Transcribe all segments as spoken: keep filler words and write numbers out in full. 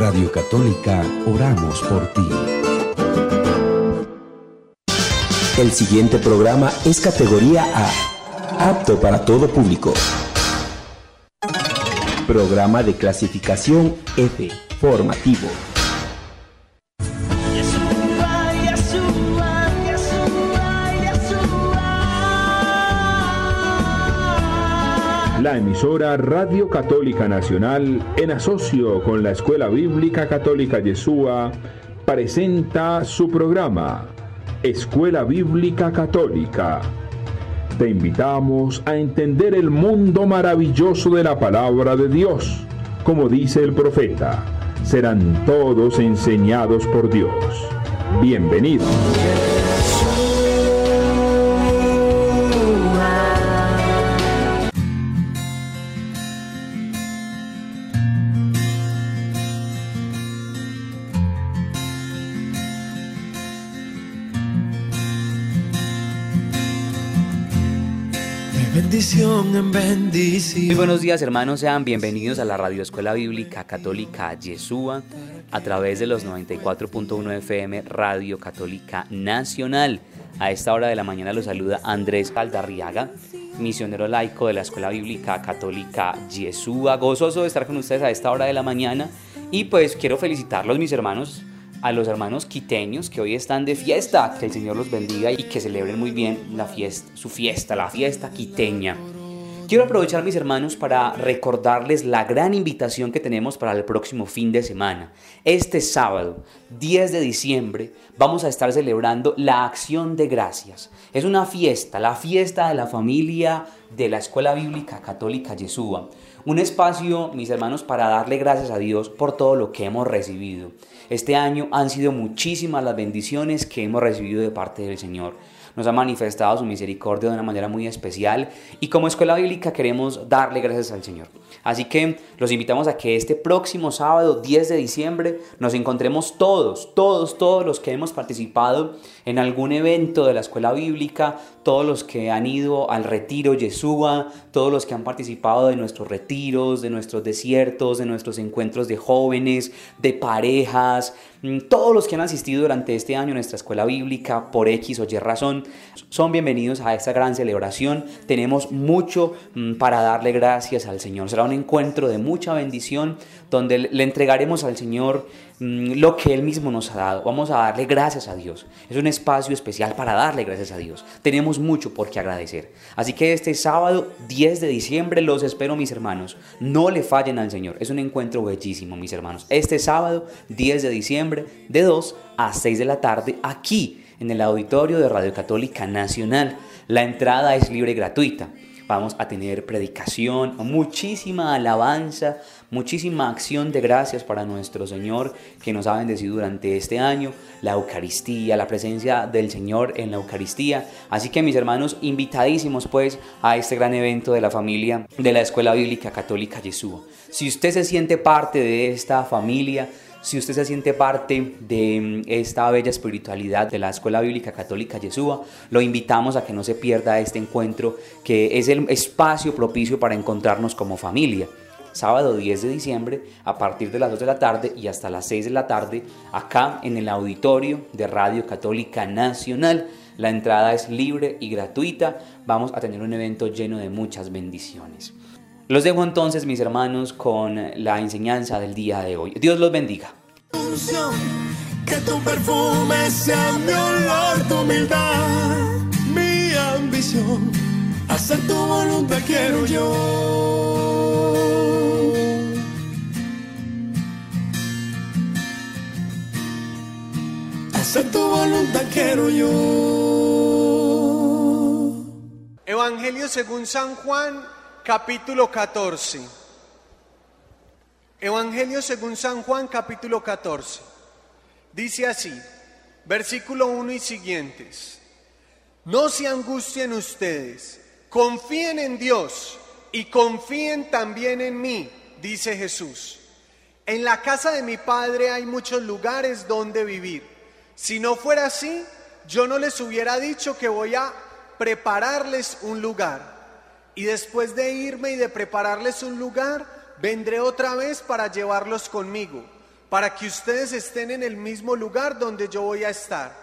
Radio Católica oramos por ti. El siguiente programa es categoría A, apto para todo público. Programa de clasificación F, formativo. La emisora Radio Católica Nacional, en asocio con la Escuela Bíblica Católica Yeshua, presenta su programa Escuela Bíblica Católica. Te invitamos a entender el mundo maravilloso de la palabra de Dios. Como dice el profeta, serán todos enseñados por Dios. Bienvenidos. Bendición en bendición. Muy buenos días, hermanos, sean bienvenidos a la Radio Escuela Bíblica Católica Yeshua a través de los noventa y cuatro punto uno F M Radio Católica Nacional. A esta hora de la mañana los saluda Andrés Caldarriaga, misionero laico de la Escuela Bíblica Católica Yeshua. Gozoso de estar con ustedes a esta hora de la mañana y pues quiero felicitarlos, mis hermanos, a los hermanos quiteños que hoy están de fiesta. Que el Señor los bendiga y que celebren muy bien la fiesta, su fiesta, la fiesta quiteña. Quiero aprovechar, mis hermanos, para recordarles la gran invitación que tenemos para el próximo fin de semana. Este sábado, diez de diciembre, vamos a estar celebrando la Acción de Gracias. Es una fiesta, la fiesta de la familia de la Escuela Bíblica Católica Yeshua. Un espacio, mis hermanos, para darle gracias a Dios por todo lo que hemos recibido. Este año han sido muchísimas las bendiciones que hemos recibido de parte del Señor. Nos ha manifestado su misericordia de una manera muy especial y como Escuela Bíblica queremos darle gracias al Señor. Así que los invitamos a que este próximo sábado, diez de diciembre, nos encontremos todos, todos, todos los que hemos participado en algún evento de la Escuela Bíblica, todos los que han ido al retiro Yeshua, todos los que han participado de nuestros retiros, de nuestros desiertos, de nuestros encuentros de jóvenes, de parejas, todos los que han asistido durante este año a nuestra Escuela Bíblica por X o Y razón, son bienvenidos a esta gran celebración. Tenemos mucho para darle gracias al Señor. Será un encuentro de mucha bendición donde le entregaremos al Señor lo que Él mismo nos ha dado. Vamos a darle gracias a Dios. Es un espacio especial para darle gracias a Dios. Tenemos mucho por qué agradecer. Así que este sábado diez de diciembre los espero, mis hermanos. No le fallen al Señor. Es un encuentro bellísimo, mis hermanos. Este sábado diez de diciembre de dos a seis de la tarde aquí en el auditorio de Radio Católica Nacional. La entrada es libre y gratuita. Vamos a tener predicación, muchísima alabanza, muchísima acción de gracias para nuestro Señor que nos ha bendecido durante este año, la Eucaristía, la presencia del Señor en la Eucaristía. Así que, mis hermanos, invitadísimos pues a este gran evento de la familia de la Escuela Bíblica Católica Yeshua. Si usted se siente parte de esta familia, si usted se siente parte de esta bella espiritualidad de la Escuela Bíblica Católica Yeshua, lo invitamos a que no se pierda este encuentro, que es el espacio propicio para encontrarnos como familia. Sábado diez de diciembre, a partir de las dos de la tarde y hasta las seis de la tarde, acá en el auditorio de Radio Católica Nacional. La entrada es libre y gratuita. Vamos a tener un evento lleno de muchas bendiciones. Los dejo entonces, mis hermanos, con la enseñanza del día de hoy. Dios los bendiga. Que tu perfume sea mi olor, tu humildad, mi ambición. Hacer tu voluntad quiero yo. Hacer tu voluntad quiero yo. Evangelio según San Juan, capítulo catorce. Evangelio según San Juan, capítulo catorce. Dice así, versículo uno y siguientes. No se angustien ustedes, confíen en Dios y confíen también en mí, dice Jesús. En la casa de mi Padre hay muchos lugares donde vivir. Si no fuera así, yo no les hubiera dicho que voy a prepararles un lugar. Y después de irme y de prepararles un lugar, vendré otra vez para llevarlos conmigo, para que ustedes estén en el mismo lugar donde yo voy a estar.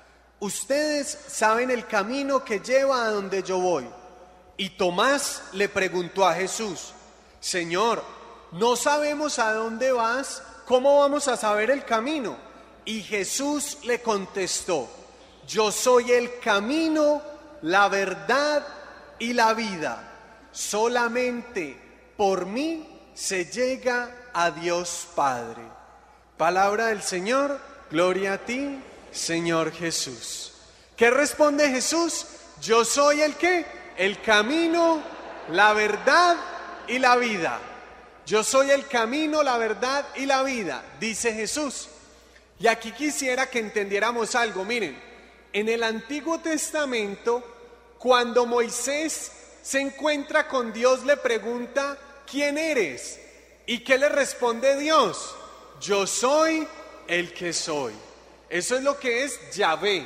Ustedes saben el camino que lleva a donde yo voy. Y Tomás le preguntó a Jesús: Señor, no sabemos a dónde vas, ¿cómo vamos a saber el camino? Y Jesús le contestó: Yo soy el camino, la verdad y la vida. Solamente por mí se llega a Dios Padre. Palabra del Señor, gloria a ti, Señor Jesús. ¿Qué responde Jesús? Yo soy el ¿qué? El camino, la verdad y la vida. Yo soy el camino, la verdad y la vida, dice Jesús. Y aquí quisiera que entendiéramos algo. Miren, en el Antiguo Testamento, cuando Moisés se encuentra con Dios, le pregunta: ¿quién eres? ¿Y qué le responde Dios? Yo soy el que soy. Eso es lo que es Yahvé.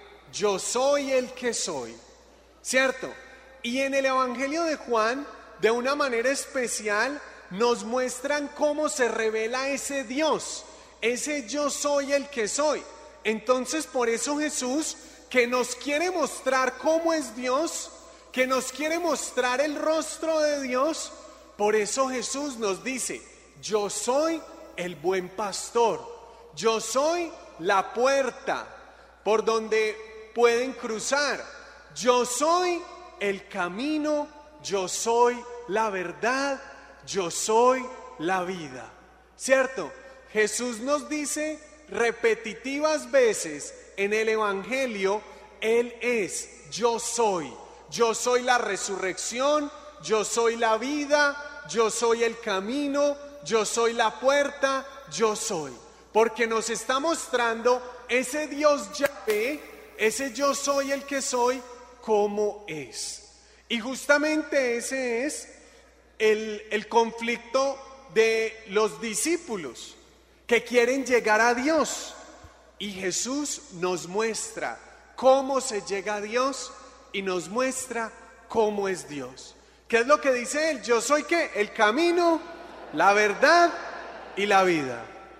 Yo soy el que soy, ¿cierto? Y en el Evangelio de Juan, de una manera especial, nos muestran cómo se revela ese Dios, ese yo soy el que soy. Entonces, por eso Jesús, que nos quiere mostrar cómo es Dios, que nos quiere mostrar el rostro de Dios, por eso Jesús nos dice: yo soy el buen pastor, yo soy la puerta por donde pueden cruzar, yo soy el camino, yo soy la verdad, yo soy la vida, ¿cierto? Jesús nos dice repetitivas veces en el Evangelio: Él es, yo soy, yo soy la resurrección, yo soy la vida, yo soy el camino, yo soy la puerta, yo soy. Porque nos está mostrando ese Dios Yahvé, ese yo soy el que soy, cómo es. Y justamente ese es el, el conflicto de los discípulos que quieren llegar a Dios. Y Jesús nos muestra cómo se llega a Dios y nos muestra cómo es Dios. ¿Qué es lo que dice Él? Yo soy ¿qué? El camino, la verdad y la vida.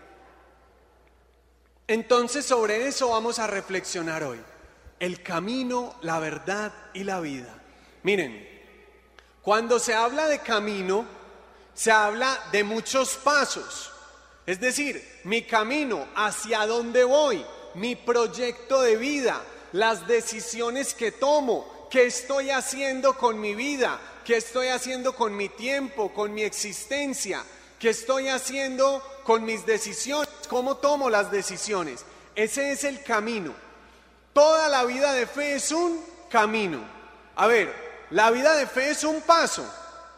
Entonces sobre eso vamos a reflexionar hoy. El camino, la verdad y la vida. Miren, cuando se habla de camino, se habla de muchos pasos. Es decir, mi camino, hacia dónde voy, mi proyecto de vida, las decisiones que tomo, qué estoy haciendo con mi vida, qué estoy haciendo con mi tiempo, con mi existencia, qué estoy haciendo con mis decisiones, cómo tomo las decisiones. Ese es el camino. Toda la vida de fe es un camino. A ver, ¿la vida de fe es un paso?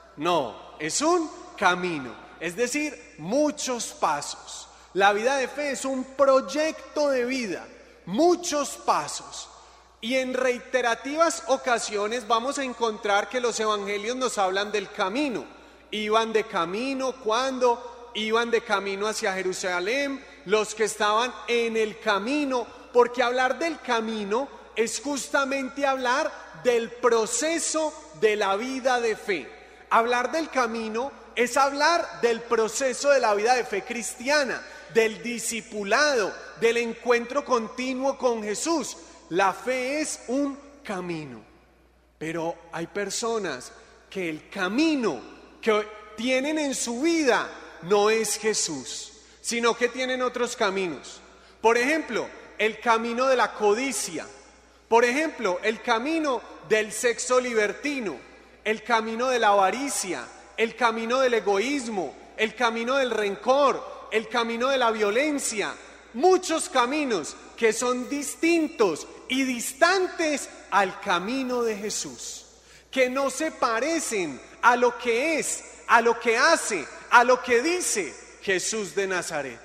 No, es un camino. Es decir, muchos pasos. La vida de fe es un proyecto de vida, muchos pasos. Y en reiterativas ocasiones vamos a encontrar que los evangelios nos hablan del camino. Iban de camino cuando iban de camino hacia Jerusalén, los que estaban en el camino, porque hablar del camino es justamente hablar del proceso de la vida de fe. Hablar del camino es hablar del proceso de la vida de fe cristiana, del discipulado, del encuentro continuo con Jesús. La fe es un camino, pero hay personas que el camino que tienen en su vida no es Jesús, sino que tienen otros caminos. Por ejemplo, el camino de la codicia, por ejemplo, el camino del sexo libertino, el camino de la avaricia, el camino del egoísmo, el camino del rencor, el camino de la violencia, muchos caminos que son distintos y distantes al camino de Jesús, que no se parecen a lo que es, a lo que hace, a lo que dice Jesús de Nazaret.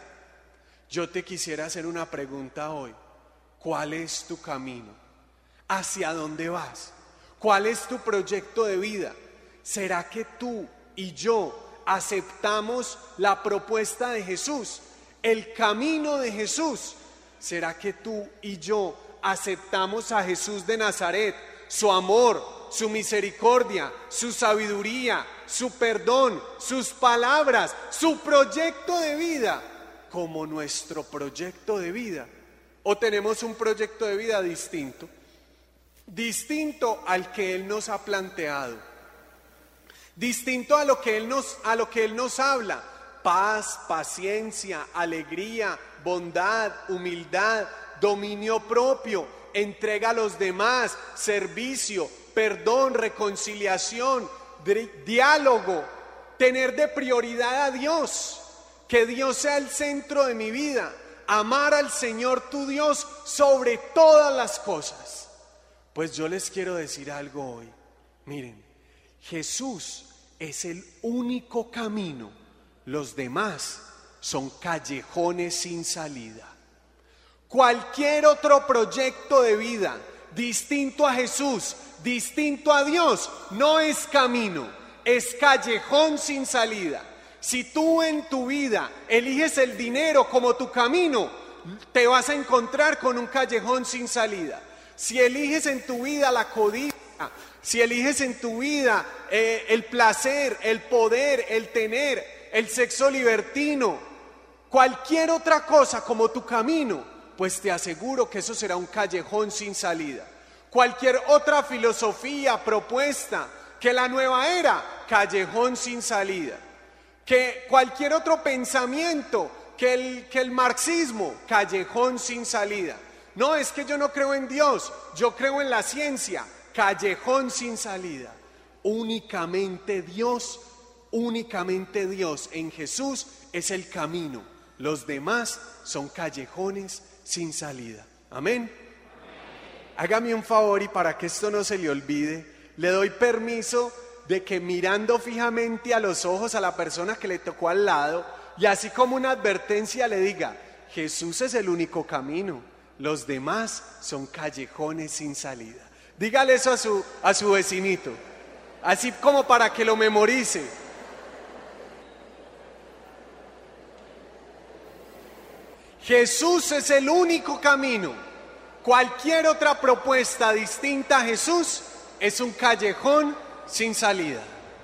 Yo te quisiera hacer una pregunta hoy. ¿Cuál es tu camino? ¿Hacia dónde vas? ¿Cuál es tu proyecto de vida? ¿Será que tú y yo aceptamos la propuesta de Jesús, el camino de Jesús? ¿Será que tú y yo aceptamos a Jesús de Nazaret, su amor, su misericordia, su sabiduría, su perdón, sus palabras, su proyecto de vida como nuestro proyecto de vida? ¿O tenemos un proyecto de vida distinto? Distinto al que Él nos ha planteado. Distinto a lo que Él nos, a lo que Él nos habla. Paz, paciencia, alegría, bondad, humildad, dominio propio, entrega a los demás, servicio, perdón, reconciliación, diálogo, tener de prioridad a Dios, que Dios sea el centro de mi vida, amar al Señor tu Dios sobre todas las cosas. Pues yo les quiero decir algo hoy. Miren, Jesús es el único camino, los demás son callejones sin salida. Cualquier otro proyecto de vida distinto a Jesús, distinto a Dios, no es camino, es callejón sin salida. Si tú en tu vida eliges el dinero como tu camino, te vas a encontrar con un callejón sin salida. Si eliges en tu vida la codicia, si eliges en tu vida eh, el placer, el poder, el tener, el sexo libertino, cualquier otra cosa como tu camino, pues te aseguro que eso será un callejón sin salida. Cualquier otra filosofía, propuesta, que la nueva era, callejón sin salida. Que cualquier otro pensamiento, que el, que el marxismo, callejón sin salida. No, es que yo no creo en Dios, yo creo en la ciencia, callejón sin salida. Únicamente Dios, únicamente Dios en Jesús es el camino. Los demás son callejones sin salida. Amén. Hágame un favor y para que esto no se le olvide, le doy permiso de que mirando fijamente a los ojos a la persona que le tocó al lado y así como una advertencia le diga: Jesús es el único camino, los demás son callejones sin salida. Dígale eso a su, a su vecinito, así como para que lo memorice. Jesús es el único camino. Cualquier otra propuesta distinta a Jesús es un callejón sin salida.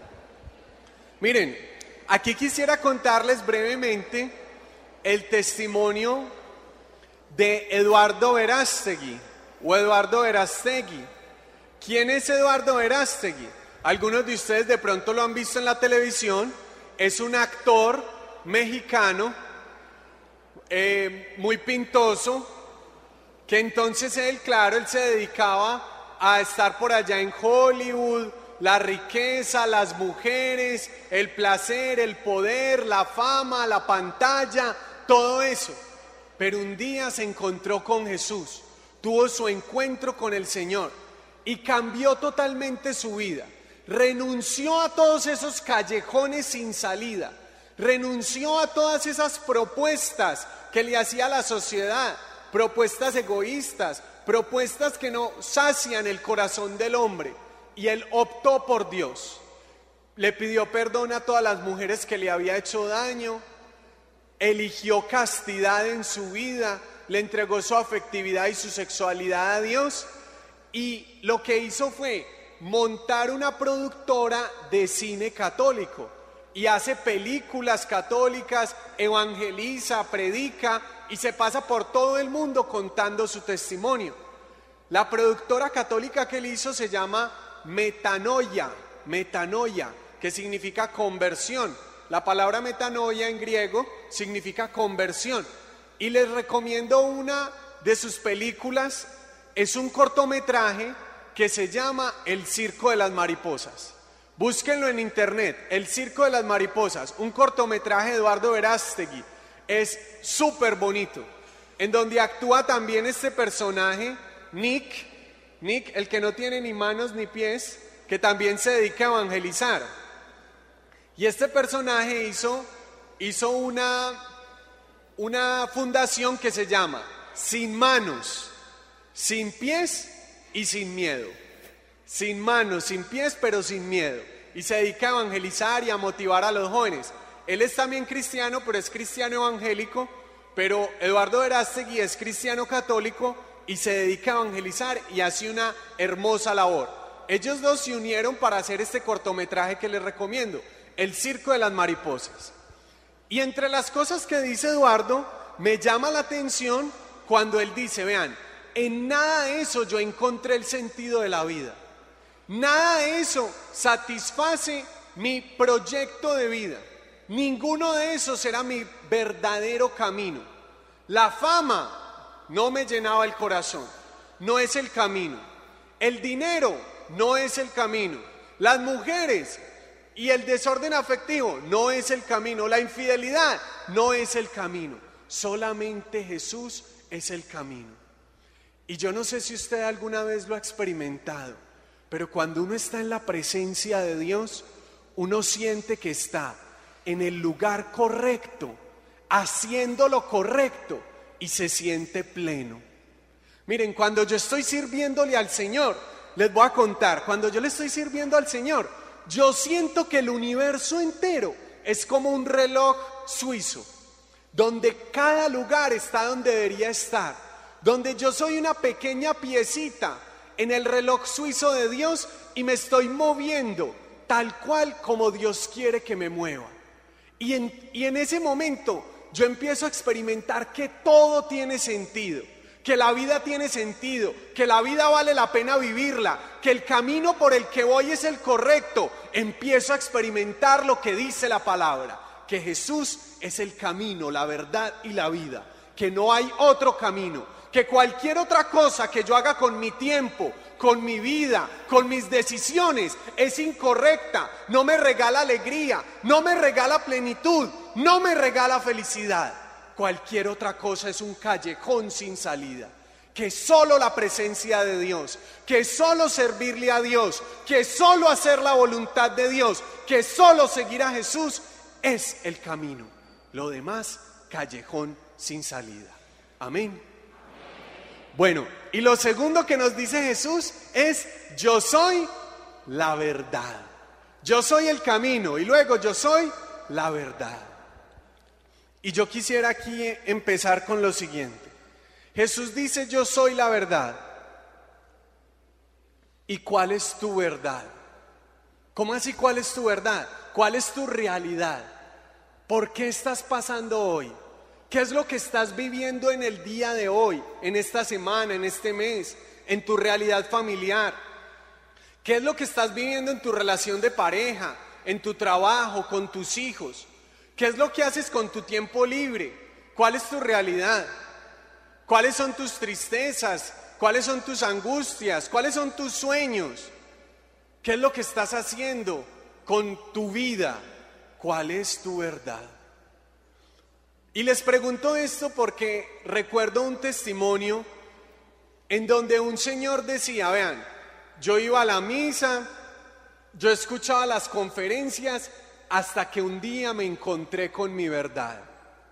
Miren, aquí quisiera contarles brevemente el testimonio de Eduardo Verástegui o Eduardo Verástegui. ¿Quién es Eduardo Verástegui? Algunos de ustedes de pronto lo han visto en la televisión. Es un actor mexicano eh, muy pintoso, que entonces él, claro, él se dedicaba a estar por allá en Hollywood, la riqueza, las mujeres, el placer, el poder, la fama, la pantalla, todo eso. Pero un día se encontró con Jesús, tuvo su encuentro con el Señor y cambió totalmente su vida. Renunció a todos esos callejones sin salida, renunció a todas esas propuestas que le hacía la sociedad, propuestas egoístas, propuestas que no sacian el corazón del hombre, y él optó por Dios. Le pidió perdón a todas las mujeres que le había hecho daño, eligió castidad en su vida, le entregó su afectividad y su sexualidad a Dios, y lo que hizo fue montar una productora de cine católico, y hace películas católicas, evangeliza, predica, y se pasa por todo el mundo contando su testimonio. La productora católica que él hizo se llama Metanoia, Metanoia, que significa conversión. La palabra metanoia en griego significa conversión. Y les recomiendo una de sus películas, es un cortometraje que se llama El Circo de las Mariposas. Búsquenlo en internet, El Circo de las Mariposas, un cortometraje de Eduardo Verástegui. Es súper bonito, en donde actúa también este personaje, Nick, Nick, el que no tiene ni manos ni pies, que también se dedica a evangelizar. Y este personaje hizo, hizo una, una fundación que se llama Sin Manos, Sin Pies y Sin Miedo. Sin manos, sin pies, pero sin miedo. Y se dedica a evangelizar y a motivar a los jóvenes. Él es también cristiano, pero es cristiano evangélico. Pero Eduardo Verástegui es cristiano católico y se dedica a evangelizar y hace una hermosa labor. Ellos dos se unieron para hacer este cortometraje que les recomiendo, El Circo de las Mariposas. Y entre las cosas que dice Eduardo, me llama la atención cuando él dice, vean, en nada de eso yo encontré el sentido de la vida. Nada de eso satisface mi proyecto de vida. Ninguno de esos era mi verdadero camino. La fama no me llenaba el corazón, no es el camino. El dinero no es el camino. Las mujeres y el desorden afectivo no es el camino. La infidelidad no es el camino. Solamente Jesús es el camino. Y yo no sé si usted alguna vez lo ha experimentado, pero cuando uno está en la presencia de Dios, uno siente que está en el lugar correcto, haciendo lo correcto y se siente pleno. Miren, cuando yo estoy sirviéndole al Señor, les voy a contar, cuando yo le estoy sirviendo al Señor, yo siento que el universo entero es como un reloj suizo, donde cada lugar está donde debería estar, donde yo soy una pequeña piecita en el reloj suizo de Dios y me estoy moviendo tal cual como Dios quiere que me mueva. Y en, y en ese momento yo empiezo a experimentar que todo tiene sentido, que la vida tiene sentido, que la vida vale la pena vivirla, que el camino por el que voy es el correcto. Empiezo a experimentar lo que dice la palabra, que Jesús es el camino, la verdad y la vida, que no hay otro camino, que cualquier otra cosa que yo haga con mi tiempo, con mi vida, con mis decisiones, es incorrecta, no me regala alegría, no me regala plenitud, no me regala felicidad. Cualquier otra cosa es un callejón sin salida. Que solo la presencia de Dios, que solo servirle a Dios, que solo hacer la voluntad de Dios, que solo seguir a Jesús es el camino. Lo demás, callejón sin salida. Amén. Bueno, y lo segundo que nos dice Jesús es: yo soy la verdad. Yo soy el camino y luego yo soy la verdad. Y yo quisiera aquí empezar con lo siguiente. Jesús dice: yo soy la verdad. ¿Y cuál es tu verdad? ¿Cómo así cuál es tu verdad? ¿Cuál es tu realidad? ¿Por qué estás pasando hoy? ¿Qué es lo que estás viviendo en el día de hoy, en esta semana, en este mes, en tu realidad familiar? ¿Qué es lo que estás viviendo en tu relación de pareja, en tu trabajo, con tus hijos? ¿Qué es lo que haces con tu tiempo libre? ¿Cuál es tu realidad? ¿Cuáles son tus tristezas? ¿Cuáles son tus angustias? ¿Cuáles son tus sueños? ¿Qué es lo que estás haciendo con tu vida? ¿Cuál es tu verdad? Y les pregunto esto porque recuerdo un testimonio en donde un señor decía, vean, yo iba a la misa, yo escuchaba las conferencias, hasta que un día me encontré con mi verdad.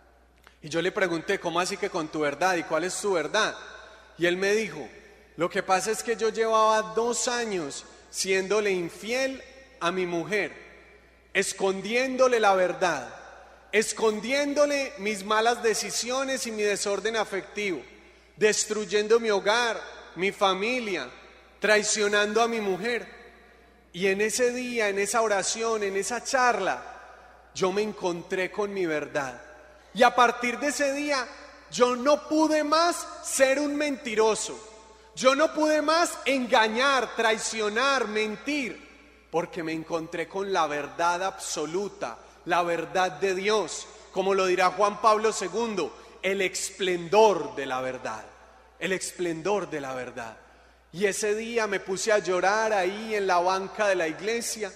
Y yo le pregunté, ¿cómo así que con tu verdad? ¿Y cuál es tu verdad? Y él me dijo, lo que pasa es que yo llevaba dos años siéndole infiel a mi mujer, escondiéndole la verdad, escondiéndole mis malas decisiones y mi desorden afectivo, destruyendo mi hogar, mi familia, traicionando a mi mujer. Y en ese día, en esa oración, en esa charla, yo me encontré con mi verdad. Y a partir de ese día, yo no pude más ser un mentiroso. Yo no pude más engañar, traicionar, mentir, porque me encontré con la verdad absoluta, la verdad de Dios. Como lo dirá Juan Pablo segundo, el esplendor de la verdad, el esplendor de la verdad. Y ese día me puse a llorar ahí en la banca de la iglesia,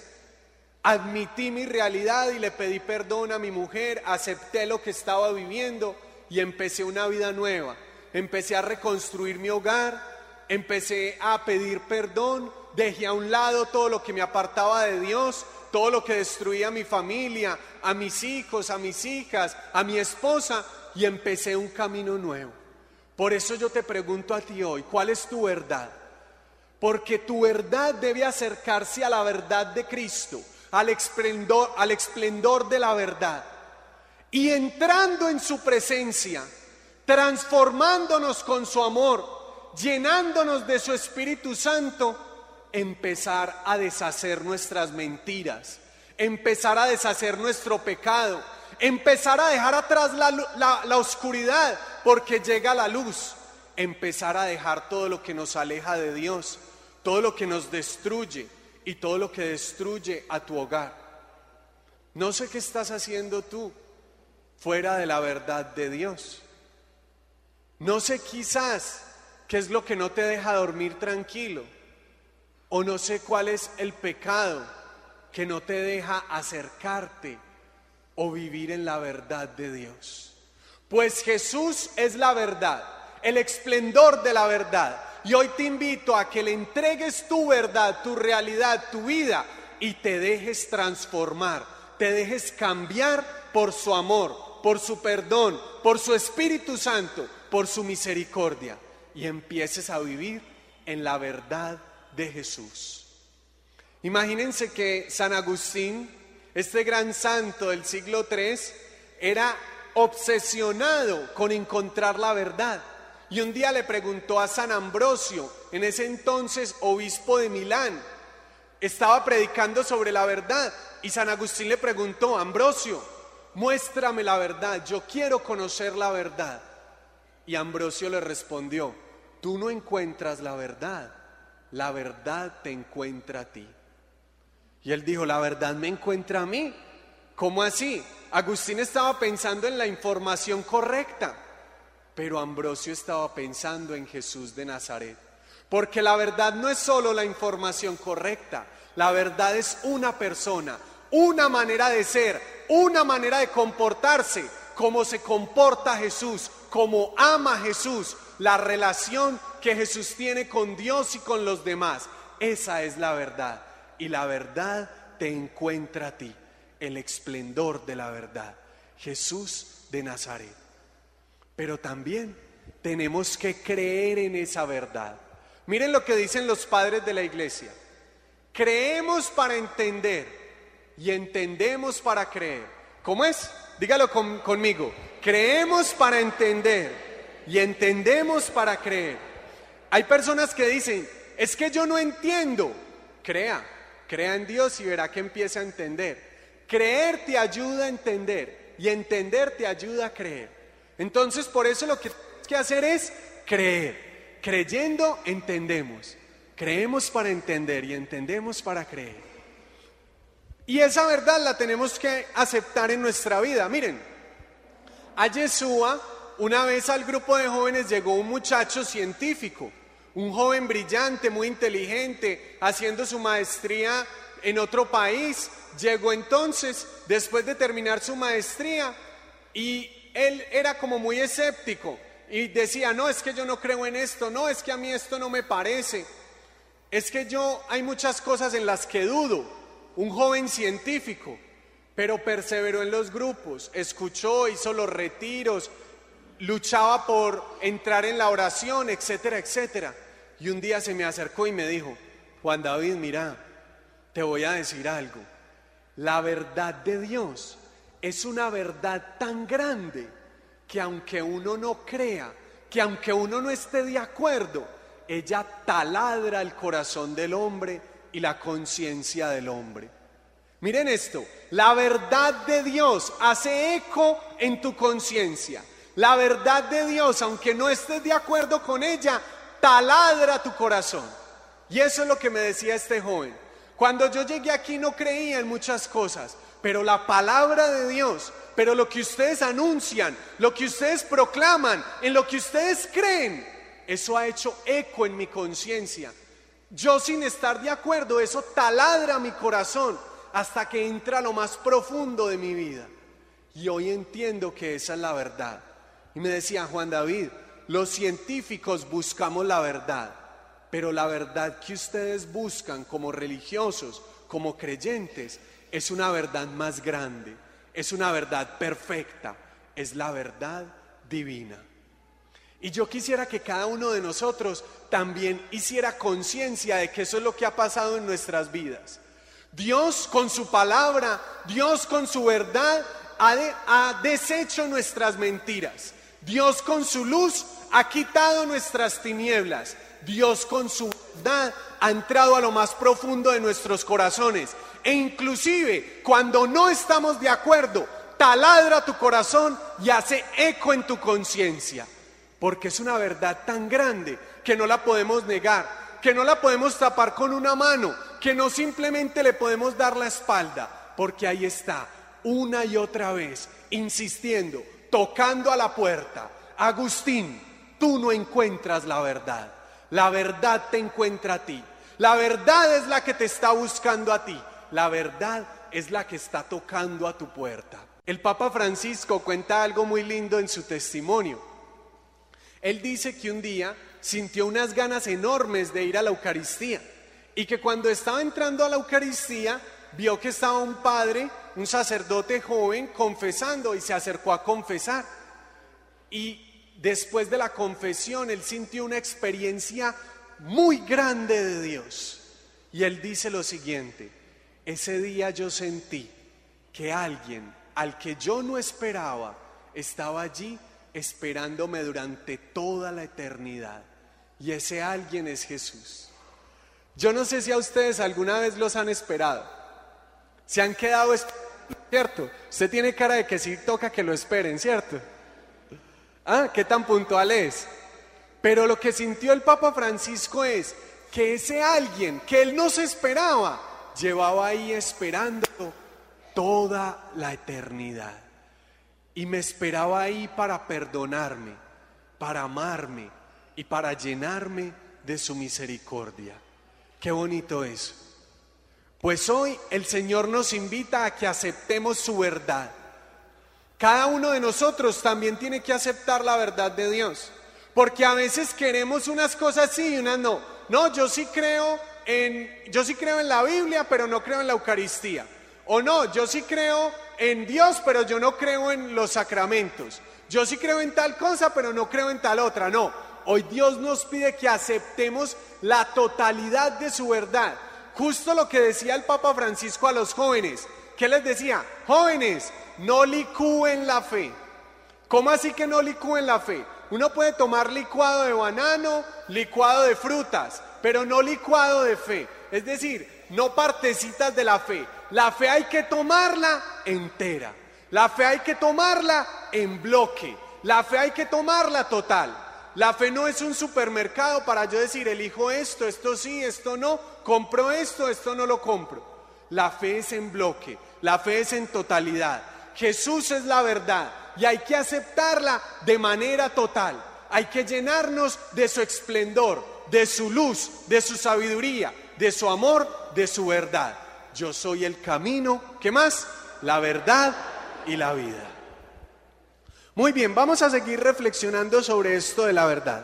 admití mi realidad y le pedí perdón a mi mujer, acepté lo que estaba viviendo y empecé una vida nueva. Empecé a reconstruir mi hogar, empecé a pedir perdón, dejé a un lado todo lo que me apartaba de Dios, todo lo que destruía a mi familia, a mis hijos, a mis hijas, a mi esposa, y empecé un camino nuevo. Por eso yo te pregunto a ti hoy, ¿cuál es tu verdad? Porque tu verdad debe acercarse a la verdad de Cristo, al esplendor, al esplendor de la verdad. Y entrando en su presencia, transformándonos con su amor, llenándonos de su Espíritu Santo, empezar a deshacer nuestras mentiras, empezar a deshacer nuestro pecado, empezar a dejar atrás la, la, la oscuridad porque llega la luz, empezar a dejar todo lo que nos aleja de Dios, todo lo que nos destruye y todo lo que destruye a tu hogar. No sé qué estás haciendo tú fuera de la verdad de Dios. No sé quizás qué es lo que no te deja dormir tranquilo, o no sé cuál es el pecado que no te deja acercarte o vivir en la verdad de Dios. Pues Jesús es la verdad, el esplendor de la verdad. Y hoy te invito a que le entregues tu verdad, tu realidad, tu vida, y te dejes transformar, te dejes cambiar por su amor, por su perdón, por su Espíritu Santo, por su misericordia, y empieces a vivir en la verdad de Jesús. Imagínense que San Agustín, este gran santo del siglo tercero, era obsesionado con encontrar la verdad. Y un día le preguntó a San Ambrosio, en ese entonces obispo de Milán, estaba predicando sobre la verdad, y San Agustín le preguntó: Ambrosio, muéstrame la verdad, yo quiero conocer la verdad. Y Ambrosio le respondió: tú no encuentras la verdad, la verdad te encuentra a ti. Y él dijo: la verdad me encuentra a mí. ¿Cómo así? Agustín estaba pensando en la información correcta, pero Ambrosio estaba pensando en Jesús de Nazaret. Porque la verdad no es solo la información correcta, la verdad es una persona, una manera de ser, una manera de comportarse, cómo se comporta Jesús, cómo ama Jesús, la relación que Jesús tiene con Dios y con los demás. Esa es la verdad, y la verdad te encuentra a ti, el esplendor de la verdad, Jesús de Nazaret. Pero también tenemos que creer en esa verdad. Miren lo que dicen los padres de la iglesia: creemos para entender y entendemos para creer. ¿Cómo es? Dígalo con, conmigo. Creemos para entender y entendemos para creer. Hay personas que dicen: es que yo no entiendo. Crea, crea en Dios y verá que empieza a entender. Creer te ayuda a entender y entender te ayuda a creer. Entonces, por eso lo que tienes que hacer es creer. Creyendo, entendemos. Creemos para entender y entendemos para creer. Y esa verdad la tenemos que aceptar en nuestra vida. Miren, a Yeshua, una vez al grupo de jóvenes llegó un muchacho científico, un joven brillante, muy inteligente, haciendo su maestría en otro país. Llegó entonces, después de terminar su maestría, y él era como muy escéptico y decía: no, es que yo no creo en esto, no, es que a mí esto no me parece, es que yo, hay muchas cosas en las que dudo. Un joven científico, pero perseveró en los grupos, escuchó, hizo los retiros, luchaba por entrar en la oración, etcétera, etcétera. Y un día se me acercó y me dijo: Juan David, mira, te voy a decir algo. La verdad de Dios es una verdad tan grande que aunque uno no crea, que aunque uno no esté de acuerdo, ella taladra el corazón del hombre y la conciencia del hombre. Miren esto: la verdad de Dios hace eco en tu conciencia. La verdad de Dios, aunque no estés de acuerdo con ella, taladra tu corazón. Y eso es lo que me decía este joven. Cuando yo llegué aquí no creía en muchas cosas, pero la palabra de Dios, pero lo que ustedes anuncian, lo que ustedes proclaman, en lo que ustedes creen, eso ha hecho eco en mi conciencia. Yo, sin estar de acuerdo, eso taladra mi corazón hasta que entra a lo más profundo de mi vida. Y hoy entiendo que esa es la verdad. Y me decía: Juan David, los científicos buscamos la verdad, pero la verdad que ustedes buscan como religiosos, como creyentes, es una verdad más grande, es una verdad perfecta, es la verdad divina. Y yo quisiera que cada uno de nosotros también hiciera conciencia de que eso es lo que ha pasado en nuestras vidas. Dios con su palabra, Dios con su verdad ha, de, ha deshecho nuestras mentiras. Dios con su luz ha quitado nuestras tinieblas. Dios con su verdad ha entrado a lo más profundo de nuestros corazones. E inclusive cuando no estamos de acuerdo, taladra tu corazón y hace eco en tu conciencia, porque es una verdad tan grande que no la podemos negar, que no la podemos tapar con una mano, que no simplemente le podemos dar la espalda, porque ahí está, una y otra vez, insistiendo, tocando a la puerta. Agustín, tú no encuentras la verdad, la verdad te encuentra a ti, la verdad es la que te está buscando a ti, la verdad es la que está tocando a tu puerta. El Papa Francisco cuenta algo muy lindo en su testimonio. Él dice que un día sintió unas ganas enormes de ir a la Eucaristía y que cuando estaba entrando a la Eucaristía vio que estaba un padre, un sacerdote joven, confesando y se acercó a confesar. Y después de la confesión él sintió una experiencia muy grande de Dios. Y él dice lo siguiente: ese día yo sentí que alguien al que yo no esperaba estaba allí esperándome durante toda la eternidad. Y ese alguien es Jesús. Yo no sé si a ustedes alguna vez los han esperado. Se han quedado esperando, ¿cierto? Usted tiene cara de que sí toca que lo esperen, ¿cierto? Ah, qué tan puntual es. Pero lo que sintió el Papa Francisco es que ese alguien que él no se esperaba llevaba ahí esperando toda la eternidad. Y me esperaba ahí para perdonarme, para amarme y para llenarme de su misericordia. Qué bonito eso. Pues hoy el Señor nos invita a que aceptemos su verdad. Cada uno de nosotros también tiene que aceptar la verdad de Dios, porque a veces queremos unas cosas sí y unas no. No, yo sí creo en, yo sí creo en la Biblia, pero no creo en la Eucaristía. O no, yo sí creo en Dios, pero yo no creo en los sacramentos. Yo sí creo en tal cosa, pero no creo en tal otra. No, hoy Dios nos pide que aceptemos la totalidad de su verdad. Justo lo que decía el Papa Francisco a los jóvenes. ¿Qué les decía? Jóvenes, no licúen la fe. ¿Cómo así que no licúen la fe? Uno puede tomar licuado de banano, licuado de frutas, pero no licuado de fe. Es decir, no partecitas de la fe. La fe hay que tomarla entera. La fe hay que tomarla en bloque. La fe hay que tomarla total. La fe no es un supermercado para yo decir, elijo esto, esto sí, esto no, compro esto, esto no lo compro. La fe es en bloque, la fe es en totalidad. Jesús es la verdad y hay que aceptarla de manera total. Hay que llenarnos de su esplendor, de su luz, de su sabiduría, de su amor, de su verdad. Yo soy el camino, ¿qué más? La verdad y la vida. Muy bien, vamos a seguir reflexionando sobre esto de la verdad.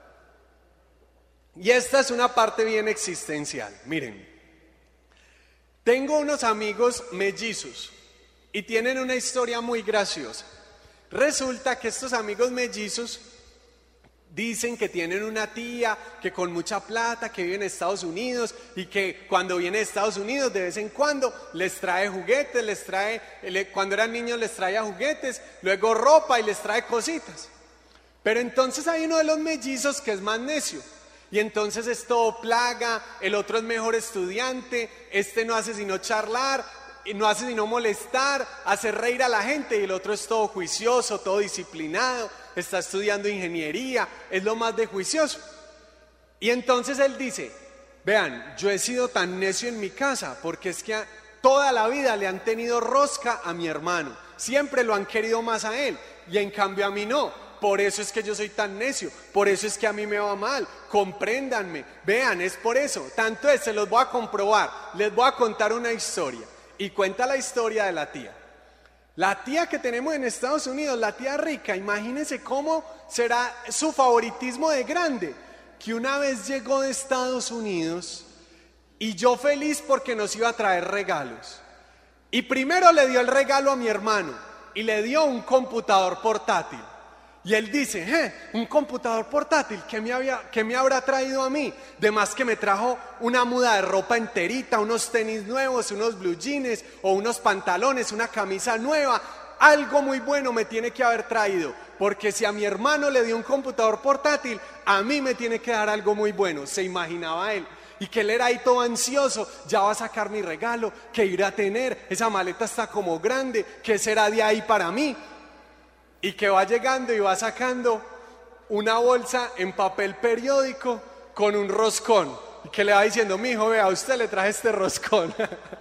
Y esta es una parte bien existencial. Miren, tengo unos amigos mellizos y tienen una historia muy graciosa. Resulta que estos amigos mellizos dicen que tienen una tía que con mucha plata, que vive en Estados Unidos y que cuando viene de Estados Unidos de vez en cuando les trae juguetes, les trae, cuando eran niños les traía juguetes, luego ropa y les trae cositas. Pero entonces hay uno de los mellizos que es más necio y entonces es todo plaga, el otro es mejor estudiante, este no hace sino charlar, no hace sino molestar, hacer reír a la gente y el otro es todo juicioso, todo disciplinado, está estudiando ingeniería, es lo más de juicioso. Y entonces él dice, vean, yo he sido tan necio en mi casa porque es que toda la vida le han tenido rosca a mi hermano, siempre lo han querido más a él y en cambio a mí no, por eso es que yo soy tan necio, por eso es que a mí me va mal, compréndanme, vean, es por eso, tanto es, se los voy a comprobar, les voy a contar una historia. Y cuenta la historia de la tía. La tía que tenemos en Estados Unidos, la tía rica, imagínense cómo será su favoritismo de grande. Que una vez llegó de Estados Unidos y yo feliz porque nos iba a traer regalos. Y primero le dio el regalo a mi hermano y le dio un computador portátil. Y él dice, eh, un computador portátil, ¿qué me, había, ¿qué me habrá traído a mí? De más que me trajo una muda de ropa enterita, unos tenis nuevos, unos blue jeans o unos pantalones, una camisa nueva. Algo muy bueno me tiene que haber traído, porque si a mi hermano le dio un computador portátil, a mí me tiene que dar algo muy bueno, se imaginaba él. Y que él era ahí todo ansioso, ya va a sacar mi regalo, que irá a tener, esa maleta está como grande, ¿qué será de ahí para mí? Y que va llegando y va sacando una bolsa en papel periódico con un roscón. Y que le va diciendo, mijo, vea, a usted le traje este roscón.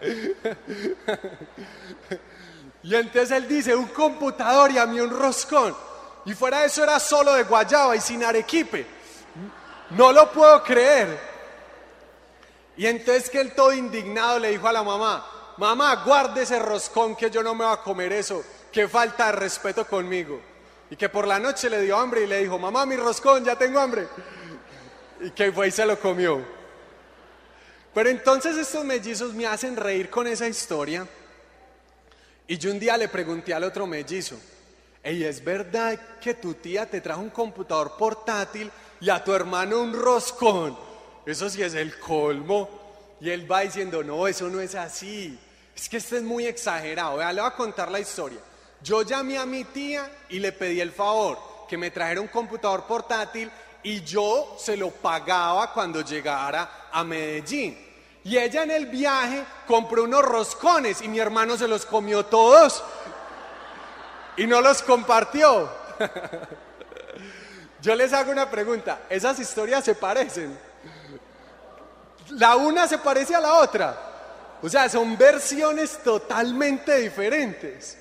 Y entonces él dice, un computador y a mí un roscón. Y fuera de eso era solo de guayaba y sin arequipe. No lo puedo creer. Y entonces que él todo indignado le dijo a la mamá, mamá, guarde ese roscón que yo no me voy a comer eso, qué falta de respeto conmigo. Y que por la noche le dio hambre y le dijo, mamá, mi roscón, ya tengo hambre. Y que fue y se lo comió. Pero entonces estos mellizos me hacen reír con esa historia. Y yo un día le pregunté al otro mellizo, ¿y es verdad que tu tía te trajo un computador portátil y a tu hermano un roscón? Eso sí es el colmo. Y él va diciendo, no, eso no es así. Es que esto es muy exagerado. Vea, le voy a contar la historia. Yo llamé a mi tía y le pedí el favor que me trajera un computador portátil y yo se lo pagaba cuando llegara a Medellín. Y ella en el viaje compró unos roscones y mi hermano se los comió todos y no los compartió. Yo les hago una pregunta, ¿esas historias se parecen? La una se parece a la otra, o sea, son versiones totalmente diferentes.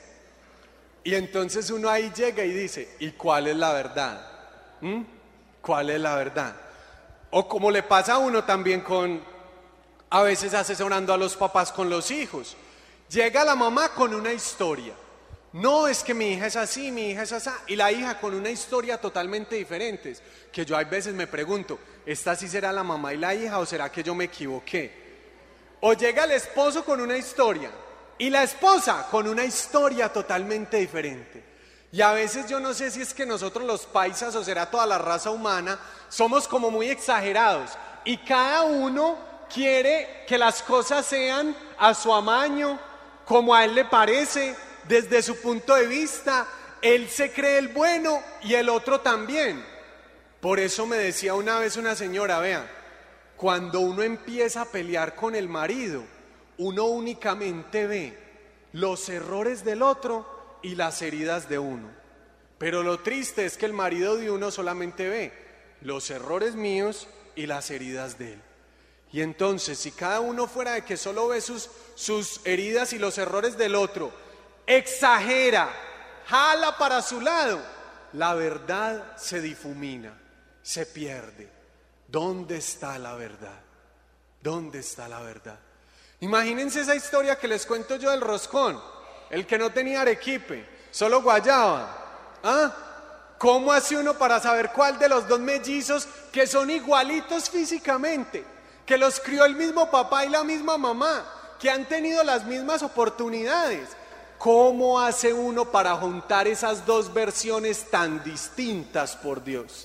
Y entonces uno ahí llega y dice, ¿y cuál es la verdad? ¿Mm? ¿Cuál es la verdad? O como le pasa a uno también con, a veces asesorando a los papás con los hijos. Llega la mamá con una historia. No, es que mi hija es así, mi hija es así. Y la hija con una historia totalmente diferente. Que yo a veces me pregunto, ¿esta sí será la mamá y la hija o será que yo me equivoqué? O llega el esposo con una historia y la esposa con una historia totalmente diferente. Y a veces yo no sé si es que nosotros los paisas o será toda la raza humana somos como muy exagerados y cada uno quiere que las cosas sean a su amaño, como a él le parece, desde su punto de vista. Él se cree el bueno y el otro también. Por eso me decía una vez una señora, vean, cuando uno empieza a pelear con el marido, uno únicamente ve los errores del otro y las heridas de uno. Pero lo triste es que el marido de uno solamente ve los errores míos y las heridas de él. Y entonces, si cada uno fuera de que solo ve sus, sus heridas y los errores del otro, exagera, jala para su lado, la verdad se difumina, se pierde. ¿Dónde está la verdad? ¿Dónde está la verdad? Imagínense esa historia que les cuento yo del roscón, el que no tenía arequipe, solo guayaba. ¿Ah? ¿Cómo hace uno para saber cuál de los dos mellizos que son igualitos físicamente, que los crió el mismo papá y la misma mamá, que han tenido las mismas oportunidades? ¿Cómo hace uno para juntar esas dos versiones tan distintas, por Dios?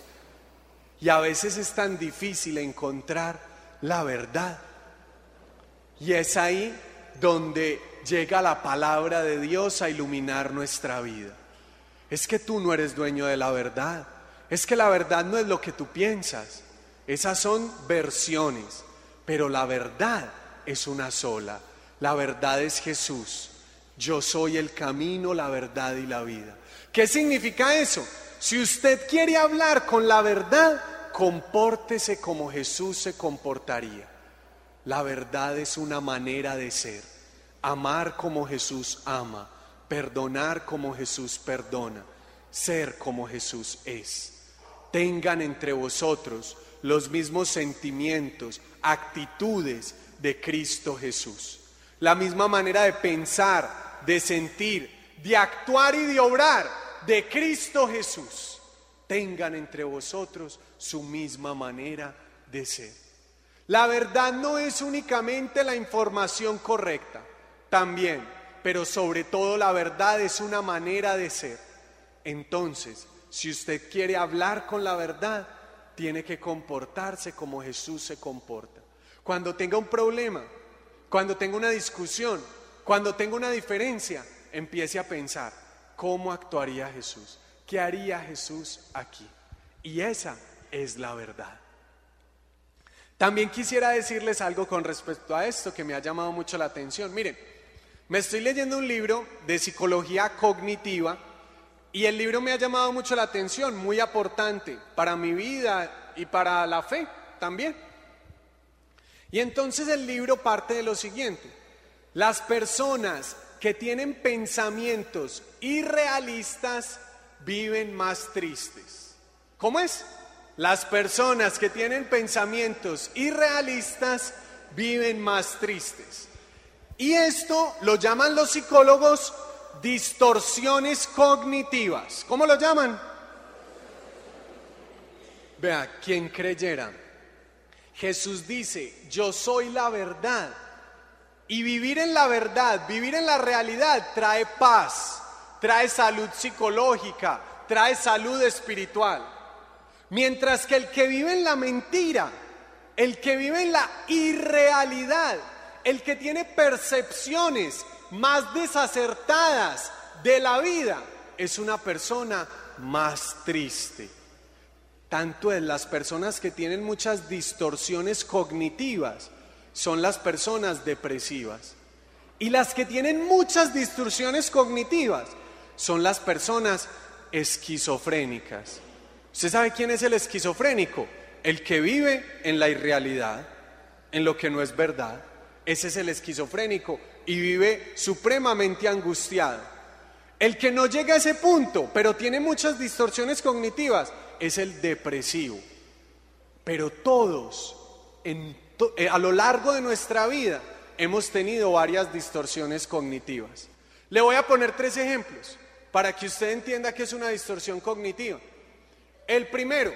Y a veces es tan difícil encontrar la verdad. Y es ahí donde llega la palabra de Dios a iluminar nuestra vida. Es que tú no eres dueño de la verdad. Es que la verdad no es lo que tú piensas. Esas son versiones. Pero la verdad es una sola. La verdad es Jesús. Yo soy el camino, la verdad y la vida. ¿Qué significa eso? Si usted quiere hablar con la verdad, compórtese como Jesús se comportaría. La verdad es una manera de ser. Amar como Jesús ama. Perdonar como Jesús perdona. Ser como Jesús es. Tengan entre vosotros los mismos sentimientos, actitudes de Cristo Jesús. La misma manera de pensar, de sentir, de actuar y de obrar de Cristo Jesús. Tengan entre vosotros su misma manera de ser. La verdad no es únicamente la información correcta, también, pero sobre todo la verdad es una manera de ser. Entonces, si usted quiere hablar con la verdad, tiene que comportarse como Jesús se comporta. Cuando tenga un problema, cuando tenga una discusión, cuando tenga una diferencia, empiece a pensar, ¿cómo actuaría Jesús? ¿Qué haría Jesús aquí? Y esa es la verdad. También quisiera decirles algo con respecto a esto que me ha llamado mucho la atención. Miren, me estoy leyendo un libro de psicología cognitiva y el libro me ha llamado mucho la atención, muy aportante para mi vida y para la fe también. Y entonces el libro parte de lo siguiente: las personas que tienen pensamientos irrealistas viven más tristes. ¿Cómo es? Las personas que tienen pensamientos irrealistas viven más tristes. Y esto lo llaman los psicólogos distorsiones cognitivas. ¿Cómo lo llaman? Vea, quien creyera. Jesús dice, yo soy la verdad. Y vivir en la verdad, vivir en la realidad trae paz, trae salud psicológica, trae salud espiritual. Mientras que el que vive en la mentira, el que vive en la irrealidad, el que tiene percepciones más desacertadas de la vida, es una persona más triste. Tanto es, las personas que tienen muchas distorsiones cognitivas son las personas depresivas. Y las que tienen muchas distorsiones cognitivas son las personas esquizofrénicas. ¿Usted sabe quién es el esquizofrénico? El que vive en la irrealidad, en lo que no es verdad. Ese es el esquizofrénico y vive supremamente angustiado. El que no llega a ese punto, pero tiene muchas distorsiones cognitivas, es el depresivo. Pero todos, en to- eh, a lo largo de nuestra vida, hemos tenido varias distorsiones cognitivas. Le voy a poner tres ejemplos para que usted entienda qué es una distorsión cognitiva. El primero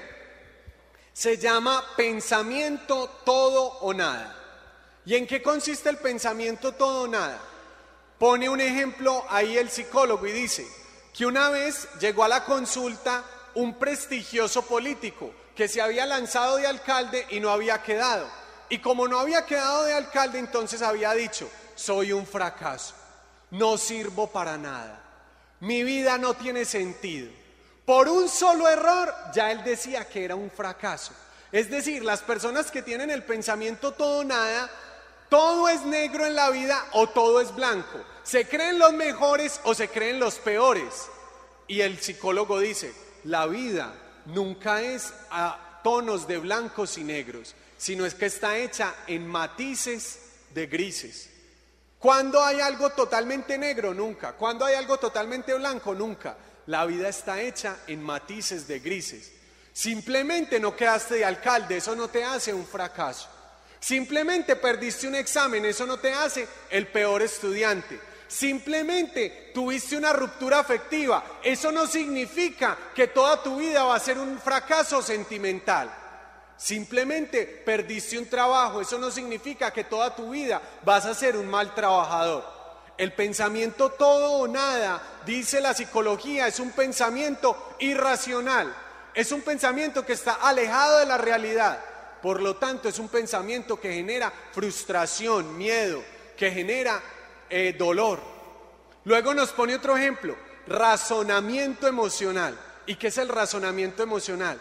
se llama pensamiento todo o nada. ¿Y en qué consiste el pensamiento todo o nada? Pone un ejemplo ahí el psicólogo y dice que una vez llegó a la consulta un prestigioso político que se había lanzado de alcalde y no había quedado. Y como no había quedado de alcalde, entonces había dicho, soy un fracaso, no sirvo para nada, mi vida no tiene sentido. Por un solo error, ya él decía que era un fracaso. Es decir, las personas que tienen el pensamiento todo o nada, todo es negro en la vida o todo es blanco. Se creen los mejores o se creen los peores. Y el psicólogo dice, la vida nunca es a tonos de blancos y negros, sino es que está hecha en matices de grises. ¿Cuándo hay algo totalmente negro? Nunca. ¿Cuándo hay algo totalmente blanco? Nunca. La vida está hecha en matices de grises. Simplemente no quedaste de alcalde, eso no te hace un fracaso. Simplemente perdiste un examen, eso no te hace el peor estudiante. Simplemente tuviste una ruptura afectiva, eso no significa que toda tu vida va a ser un fracaso sentimental. Simplemente perdiste un trabajo, eso no significa que toda tu vida vas a ser un mal trabajador. El pensamiento todo o nada, dice la psicología, es un pensamiento irracional. Es un pensamiento que está alejado de la realidad. Por lo tanto, es un pensamiento que genera frustración, miedo, que genera eh, dolor. Luego nos pone otro ejemplo, razonamiento emocional. ¿Y qué es el razonamiento emocional?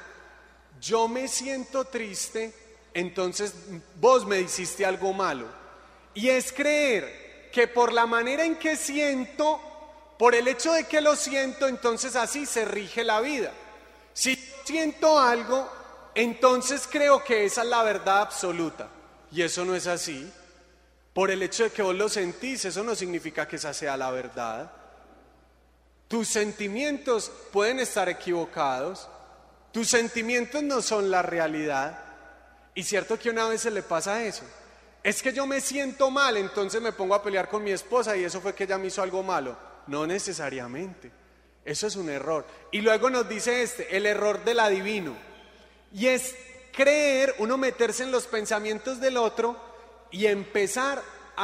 Yo me siento triste, entonces vos me hiciste algo malo. Y es creer que por la manera en que siento, por el hecho de que lo siento, entonces así se rige la vida. Si siento algo, entonces creo que esa es la verdad absoluta. Y eso no es así. Por el hecho de que vos lo sentís, eso no significa que esa sea la verdad. Tus sentimientos pueden estar equivocados. Tus sentimientos no son la realidad. Y cierto que una vez se le pasa eso. Es que yo me siento mal, entonces me pongo a pelear con mi esposa y eso fue que ella me hizo algo malo. No necesariamente. Eso es un error. Y luego nos dice este, el error del adivino. Y es creer, uno meterse en los pensamientos del otro y empezar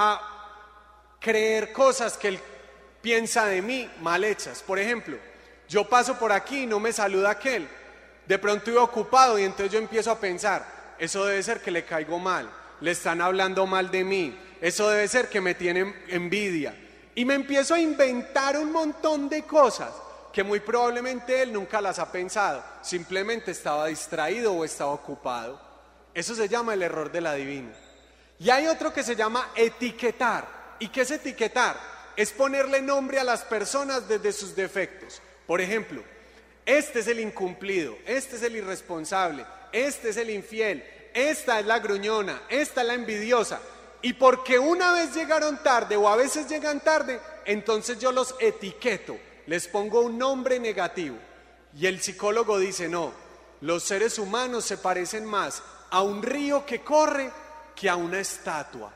a creer cosas que él piensa de mí mal hechas. Por ejemplo, yo paso por aquí y no me saluda aquel. De pronto iba ocupado y entonces yo empiezo a pensar, eso debe ser que le caigo mal. Le están hablando mal de mí, eso debe ser que me tienen envidia. Y me empiezo a inventar un montón de cosas que muy probablemente él nunca las ha pensado, simplemente estaba distraído o estaba ocupado. Eso se llama el error del adivino. Y hay otro que se llama etiquetar. ¿Y qué es etiquetar? Es ponerle nombre a las personas desde sus defectos. Por ejemplo, este es el incumplido, este es el irresponsable, este es el infiel, esta es la gruñona, esta es la envidiosa. Y porque una vez llegaron tarde o a veces llegan tarde, entonces yo los etiqueto, les pongo un nombre negativo. Y el psicólogo dice, no, los seres humanos se parecen más a un río que corre que a una estatua.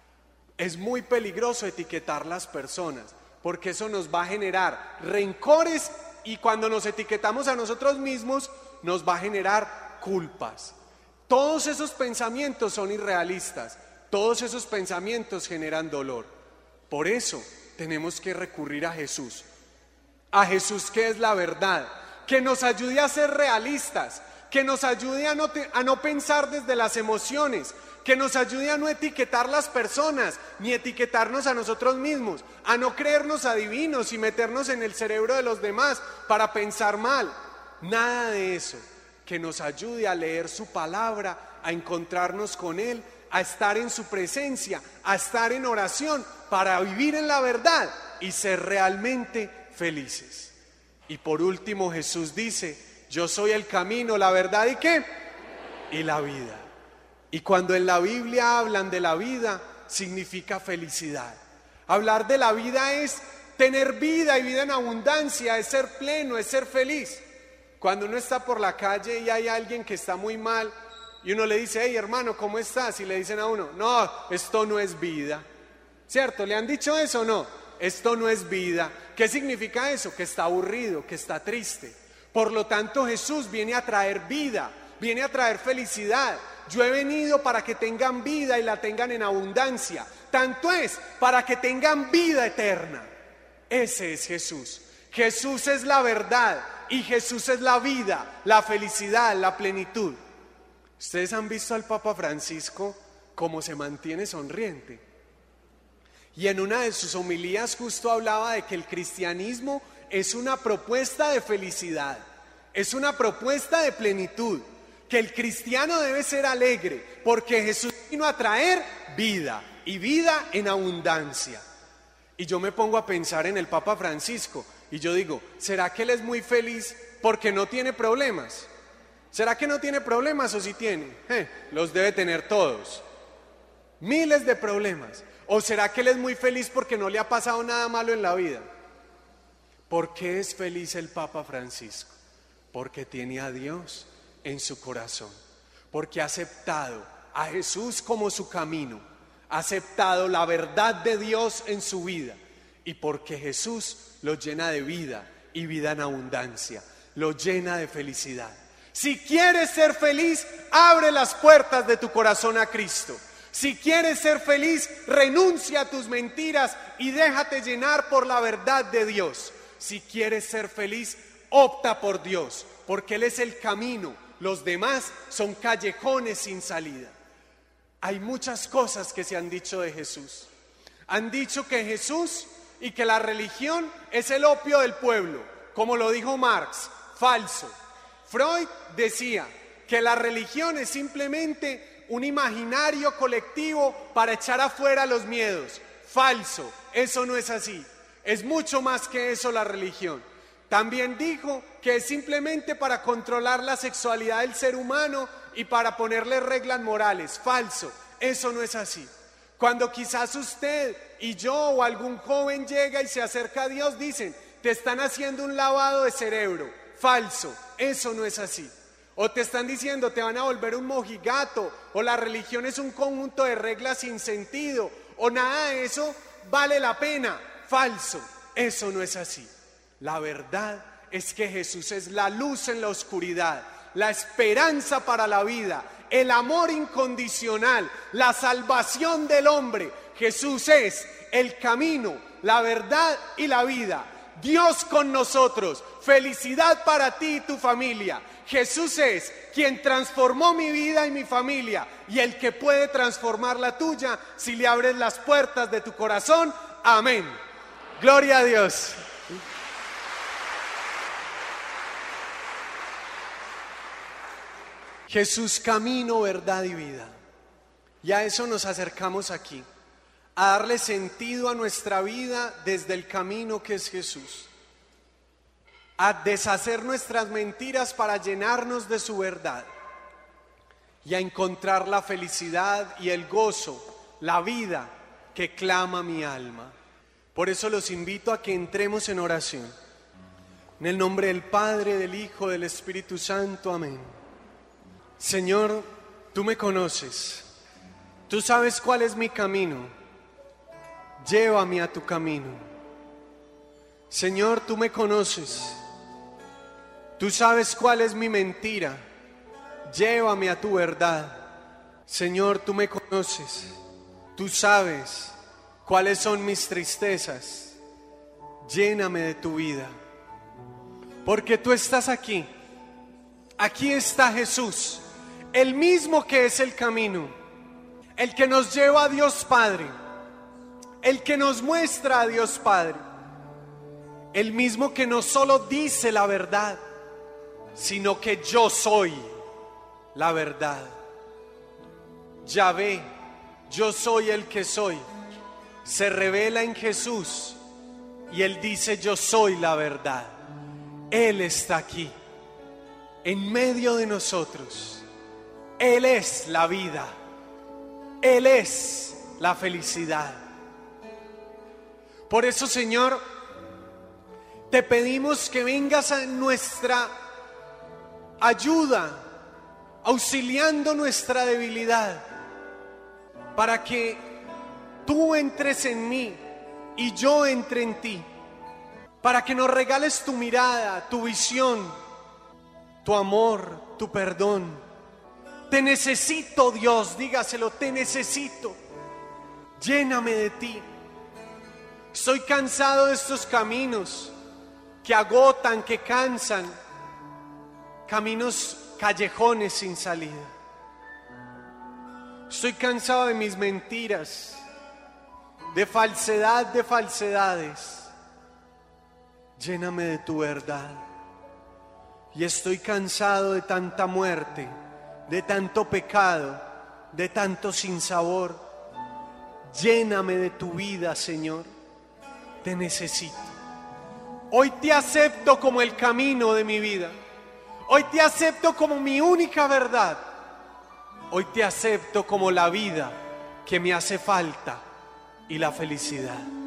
Es muy peligroso etiquetar las personas, porque eso nos va a generar rencores y cuando nos etiquetamos a nosotros mismos nos va a generar culpas. Todos esos pensamientos son irrealistas, todos esos pensamientos generan dolor. Por eso tenemos que recurrir a Jesús, a Jesús que es la verdad, que nos ayude a ser realistas, que nos ayude a no, te, a no pensar desde las emociones, que nos ayude a no etiquetar las personas, ni etiquetarnos a nosotros mismos, a no creernos adivinos y meternos en el cerebro de los demás para pensar mal. Nada de eso, que nos ayude a leer su palabra, a encontrarnos con Él, a estar en su presencia, a estar en oración, para vivir en la verdad y ser realmente felices. Y por último Jesús dice, yo soy el camino, la verdad y ¿qué? Y la vida. Y cuando en la Biblia hablan de la vida, significa felicidad. Hablar de la vida es tener vida y vida en abundancia, es ser pleno, es ser feliz. Cuando uno está por la calle y hay alguien que está muy mal y uno le dice, hey hermano, ¿cómo estás? Y le dicen a uno, no, esto no es vida. ¿Cierto? ¿Le han dicho eso o no? Esto no es vida. ¿Qué significa eso? Que está aburrido, que está triste. Por lo tanto, Jesús viene a traer vida, viene a traer felicidad. Yo he venido para que tengan vida y la tengan en abundancia. Tanto es para que tengan vida eterna. Ese es Jesús. Jesús es la verdad y Jesús es la vida, la felicidad, la plenitud. Ustedes han visto al Papa Francisco cómo se mantiene sonriente. Y en una de sus homilías justo hablaba de que el cristianismo es una propuesta de felicidad, es una propuesta de plenitud, que el cristiano debe ser alegre, porque Jesús vino a traer vida, y vida en abundancia. Y yo me pongo a pensar en el Papa Francisco, y yo digo, ¿será que él es muy feliz porque no tiene problemas? ¿Será que no tiene problemas o sí tiene? Eh, los debe tener todos, miles de problemas. ¿O será que él es muy feliz porque no le ha pasado nada malo en la vida? ¿Por qué es feliz el Papa Francisco? Porque tiene a Dios en su corazón, porque ha aceptado a Jesús como su camino, ha aceptado la verdad de Dios en su vida y porque Jesús lo llena de vida y vida en abundancia, lo llena de felicidad. Si quieres ser feliz, abre las puertas de tu corazón a Cristo. Si quieres ser feliz, renuncia a tus mentiras y déjate llenar por la verdad de Dios. Si quieres ser feliz, opta por Dios, porque Él es el camino. Los demás son callejones sin salida. Hay muchas cosas que se han dicho de Jesús. Han dicho que Jesús y que la religión es el opio del pueblo, como lo dijo Marx. Falso. Freud decía que la religión es simplemente un imaginario colectivo para echar afuera los miedos. Falso, eso no es así. Es mucho más que eso la religión. También dijo que es simplemente para controlar la sexualidad del ser humano y para ponerle reglas morales. Falso, eso no es así. Cuando quizás usted y yo o algún joven llega y se acerca a Dios, dicen, te están haciendo un lavado de cerebro. Falso, eso no es así. O te están diciendo, te van a volver un mojigato, o la religión es un conjunto de reglas sin sentido, o nada de eso vale la pena. Falso, eso no es así. La verdad es que Jesús es la luz en la oscuridad, la esperanza para la vida, el amor incondicional, la salvación del hombre. Jesús es el camino, la verdad y la vida. Dios con nosotros, felicidad para ti y tu familia. Jesús es quien transformó mi vida y mi familia y el que puede transformar la tuya si le abres las puertas de tu corazón. Amén. Gloria a Dios. Jesús, camino, verdad y vida. Y a eso nos acercamos aquí, a darle sentido a nuestra vida desde el camino que es Jesús, a deshacer nuestras mentiras para llenarnos de su verdad y a encontrar la felicidad y el gozo, la vida que clama mi alma. Por eso los invito a que entremos en oración. En el nombre del Padre, del Hijo, del Espíritu Santo. Amén. Señor, tú me conoces. Tú sabes cuál es mi camino. Llévame a tu camino. Señor, tú me conoces. Tú sabes cuál es mi mentira. Llévame a tu verdad. Señor, tú me conoces. Tú sabes cuáles son mis tristezas. Lléname de tu vida. Porque tú estás aquí. Aquí está Jesús, el mismo que es el camino, el que nos lleva a Dios Padre, el que nos muestra a Dios Padre, el mismo que no solo dice la verdad, sino que yo soy la verdad. Yahvé, yo soy el que soy, se revela en Jesús y Él dice: yo soy la verdad. Él está aquí, en medio de nosotros. Él es la vida. Él es la felicidad. Por eso, Señor, te pedimos que vengas a nuestra ayuda, auxiliando nuestra debilidad, para que tú entres en mí y yo entre en ti, para que nos regales tu mirada, tu visión, tu amor, tu perdón. Te necesito, Dios, dígaselo, te necesito. Lléname de ti. Estoy cansado de estos caminos que agotan, que cansan, caminos callejones sin salida. Estoy cansado de mis mentiras, de falsedad de falsedades. Lléname de tu verdad. Y estoy cansado de tanta muerte, de tanto pecado, de tanto sinsabor. Lléname de tu vida, Señor. Te necesito. Hoy te acepto como el camino de mi vida. Hoy te acepto como mi única verdad. Hoy te acepto como la vida que me hace falta y la felicidad.